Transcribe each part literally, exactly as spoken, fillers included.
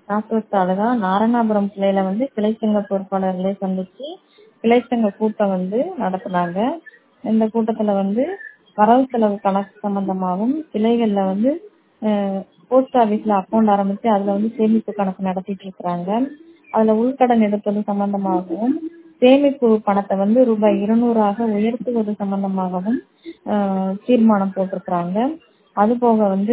நாகூர் தாலுகா நாரணாபுரம் கிளையில வந்து கிளைச்சங்க பொறுப்பாளர்களை சந்திச்சு கிளைச்சங்க கூட்டம் வந்து நடத்துனாங்க. இந்த கூட்டத்துல வந்து வரவு செலவு கணக்கு சம்பந்தமாகவும் கிளைகள்ல வந்து போஸ்ட் ஆபீஸ்ல அக்கௌண்ட் ஆரம்பிச்சு அதுல வந்து சேமிப்பு கணக்கு நடத்திட்டு இருக்கிறாங்க. அதுல உள்கடன் எடுப்பது சம்பந்தமாகவும் சேமிப்பு பணத்தை வந்து ரூபாய் இருநூறாக உயர்த்துவது சம்பந்தமாகவும் தீர்மானம் போட்டிருக்கிறாங்க. அது போக வந்து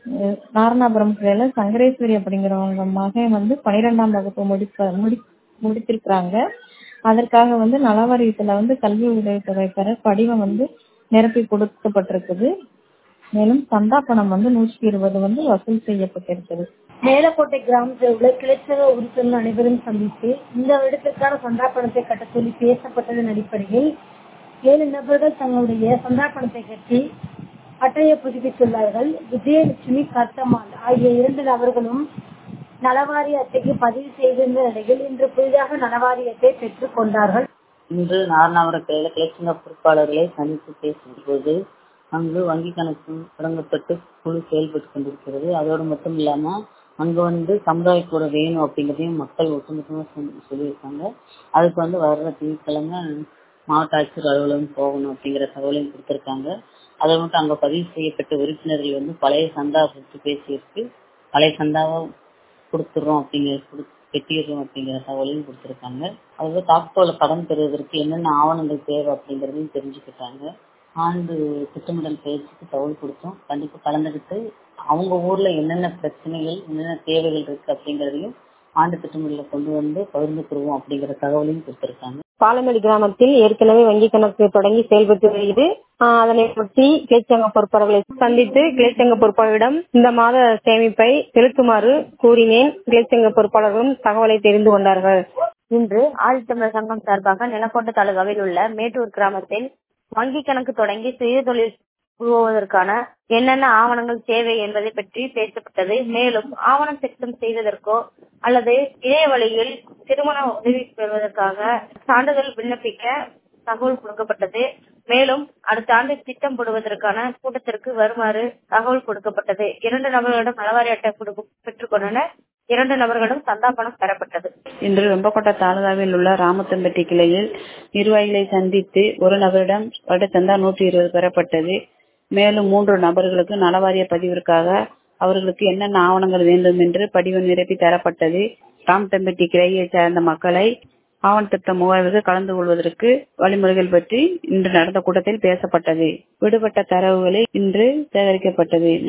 நாரணாபுரம் கிளையில சங்கரேஸ்வரி அப்படிங்கிறவங்க மகன் வந்து பனிரெண்டாம் வகுப்பு முடிப்ப முடி முடித்திருக்கிறாங்க. அதற்காக வந்து நலவாரியத்துல வந்து கல்வி உதவித்தொகை பெற படிவம் வந்து நிரப்பி கொடுக்கப்பட்டிருக்குது. மேலும் சந்தா பணம் வந்து நூற்றி இருபது வந்து வசூல் செய்யப்பட்டிருக்குது. மேலக்கோட்டை கிராமத்தில் உள்ள கிளைச்சங்க உறுப்பினர் அனைவரும் சந்தித்து இந்த வருடத்திற்கான சந்தா பணத்தை கட்ட சொல்லி பேசப்பட்டதன் அடிப்படையில் ஏழு நபர்கள் தங்களுடைய சந்தா பணத்தை கட்டி அட்டையை புதுப்பித்துள்ளார்கள். விஜயலட்சுமி கர்த்தமால் ஆகிய இரண்டு நபர்களும் நலவாரிய அட்டைக்கு பதிவு செய்திருந்த நிலையில் இன்று புதிதாக நலவாரியத்தை பெற்றுக் கொண்டார்கள். இன்று நாரணாபுரம் கிளையில கிளைச்சங்க பொறுப்பாளர்களை சந்தித்து பேசும் போது அங்கு வங்கி கணக்கு தொடங்கப்பட்டு குழு செயல்பட்டு கொண்டிருக்கிறது. அதோடு மட்டும் இல்லாம அங்க வந்து சமுதாய கூட வேணும் அப்படிங்கிறதையும் மக்கள் ஒட்டுமொத்தமா சொல்லியிருக்காங்க. அதுக்கு வந்து வர்ற திங்கட்கிழமை மாவட்ட ஆட்சியர் அலுவலகம் போகணும் அப்படிங்கிற தகவலையும் கொடுத்திருக்காங்க. அதை மட்டும் அங்க பதிவு செய்யப்பட்ட உறுப்பினர்கள் வந்து பழைய சந்தா பற்றி பேசியிருக்கு. பழைய சந்தாவை கொடுத்துடுறோம் அப்படிங்கிற கெட்டிடுறோம் அப்படிங்கிற தகவலையும் கொடுத்திருக்காங்க. அதாவது தாக்கோல கடன் பெறுவதற்கு என்னென்ன ஆவணங்கள் தேவை அப்படிங்கறதையும் தெரிஞ்சுக்கிட்டாங்க. ஆண்டு திட்டமிடல் பயிற்சிக்கு தகவல் கொடுத்தோம். கண்டிப்பா கலந்துகிட்டு அவங்க ஊர்ல என்னென்ன பிரச்சனைகள் என்னென்ன தேவைகள் இருக்கு அப்படிங்கறதையும் ஆண்டு திட்டமிடல கொண்டு வந்து பகிர்ந்துக்குருவோம் அப்படிங்கிற தகவலையும் கொடுத்திருக்காங்க. பாலமேடு கிராமத்தில் ஏற்கனவே வங்கி கணக்கு தொடங்கி செயல்பட்டு வருகிறது. அதனை ஒட்டி கிளைச்சங்க பொறுப்பாளர்களை சந்தித்து கிளைச்சங்க பொறுப்பாளரிடம் இந்த மாத சேமிப்பை செலுத்துமாறு கூறினேன். கிளைச்சங்க பொறுப்பாளர்களும் தகவலை தெரிந்து கொண்டார்கள். இன்று ஆதித்தமிழர் சங்கம் சார்பாக நிலக்கோட்டை தாலுகாவில் உள்ள மேட்டூர் கிராமத்தில் வங்கி கணக்கு தொடங்கி சுய தொழில் உருவாவதற்கான என்னென்ன ஆவணங்கள் தேவை என்பதை பற்றி பேசப்பட்டது. மேலும் ஆவணம் திருத்தம் செய்வதற்கோ அல்லது இணைய வழியில் திருமண உதவி பெறுவதற்காக சான்றிதழ் விண்ணப்பிக்க தகவல் கொடுக்கப்பட்டது. மேலும் அடுத்த ஆண்டு திட்டம் போடுவதற்கான கூட்டத்திற்கு வருமாறு தகவல் கொடுக்கப்பட்டது. இரண்டு நபர்களிடம் நலவாரி அட்டை பெற்றுக் கொண்டனர். இரண்டு நபர்களும் சந்தா பணம் பெறப்பட்டது. இன்று வெம்பக்கோட்டை தாலுகாவில் உள்ள ராமத்தம்பட்டி கிளையில் நிர்வாகிகளை சந்தித்து ஒரு நபரிடம் வருட சந்தா நூற்றி இருபது பெறப்பட்டது. மேலும் மூன்று நபர்களுக்கு நலவாரிய பதிவிற்காக அவர்களுக்கு என்னென்ன ஆவணங்கள் வேண்டும் என்று படிவம் நிரப்பி தரப்பட்டது. ராமத்தம்பட்டி கிளையை சார்ந்த மக்களை ஆவண திட்ட முகாமிற்கு கலந்து கொள்வதற்கு வழிமுறைகள் பற்றி இன்று நடந்த கூட்டத்தில் பேசப்பட்டது. விடுபட்ட தரவுகளை இன்று சேகரிக்கப்பட்டது.